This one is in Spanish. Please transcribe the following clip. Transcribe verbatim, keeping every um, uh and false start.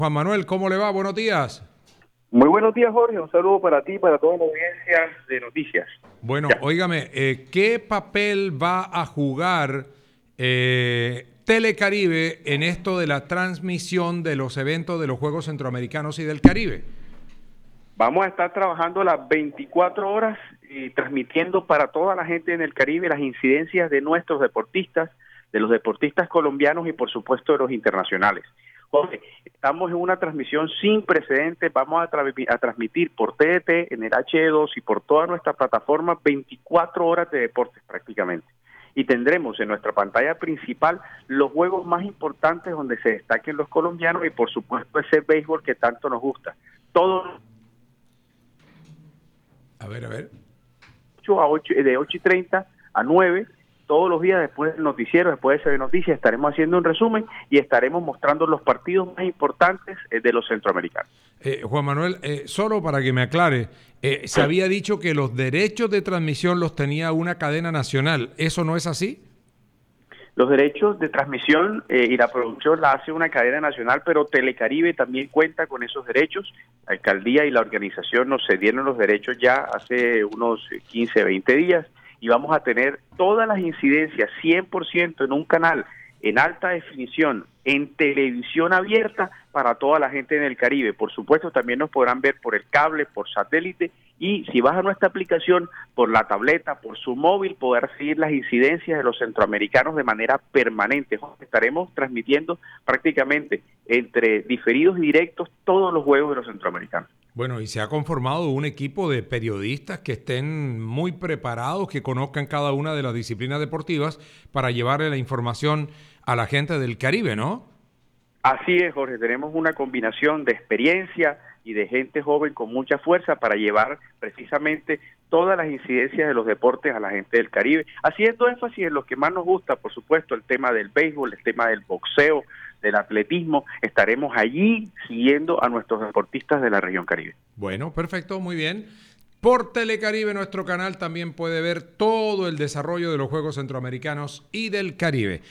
Juan Manuel, ¿cómo le va? Buenos días. Muy buenos días, Jorge. Un saludo para ti y para toda la audiencia de noticias. Bueno, Ya. óigame, eh, ¿qué papel va a jugar eh, Telecaribe en esto de la transmisión de los eventos de los Juegos Centroamericanos y del Caribe? Vamos a estar trabajando las veinticuatro horas y transmitiendo para toda la gente en el Caribe las incidencias de nuestros deportistas, de los deportistas colombianos y por supuesto de los internacionales. Jorge, estamos en una transmisión sin precedentes. Vamos a, tra a transmitir por T D T, en el H dos y por toda nuestra plataforma veinticuatro horas de deportes prácticamente. Y tendremos en nuestra pantalla principal los juegos más importantes donde se destaquen los colombianos y por supuesto ese béisbol que tanto nos gusta. Todo A ver, a ver. a ocho, de ocho y treinta a nueve, todos los días después del noticiero, después de ese noticias, estaremos haciendo un resumen y estaremos mostrando los partidos más importantes eh, de los centroamericanos. Eh, Juan Manuel, eh, solo para que me aclare, eh, se había dicho que los derechos de transmisión los tenía una cadena nacional. ¿Eso no es así? Los derechos de transmisión eh, y la producción la hace una cadena nacional, pero Telecaribe también cuenta con esos derechos. La alcaldía y la organización nos cedieron los derechos ya hace unos quince, veinte días y vamos a tener todas las incidencias cien por ciento en un canal en alta definición, en televisión abierta para toda la gente en el Caribe. Por supuesto, también nos podrán ver por el cable, por satélite y si vas a nuestra aplicación, por la tableta, por su móvil, poder seguir las incidencias de los centroamericanos de manera permanente. Estaremos transmitiendo prácticamente entre diferidos y directos todos los juegos de los centroamericanos. Bueno, y se ha conformado un equipo de periodistas que estén muy preparados, que conozcan cada una de las disciplinas deportivas para llevarle la información a la gente del Caribe, ¿no? Así es, Jorge, tenemos una combinación de experiencia y de gente joven con mucha fuerza para llevar precisamente todas las incidencias de los deportes a la gente del Caribe, haciendo énfasis en lo que más nos gusta, por supuesto, el tema del béisbol, el tema del boxeo, del atletismo. Estaremos allí siguiendo a nuestros deportistas de la región Caribe. Bueno, perfecto, muy bien. Por Telecaribe, nuestro canal también puede ver todo el desarrollo de los Juegos Centroamericanos y del Caribe.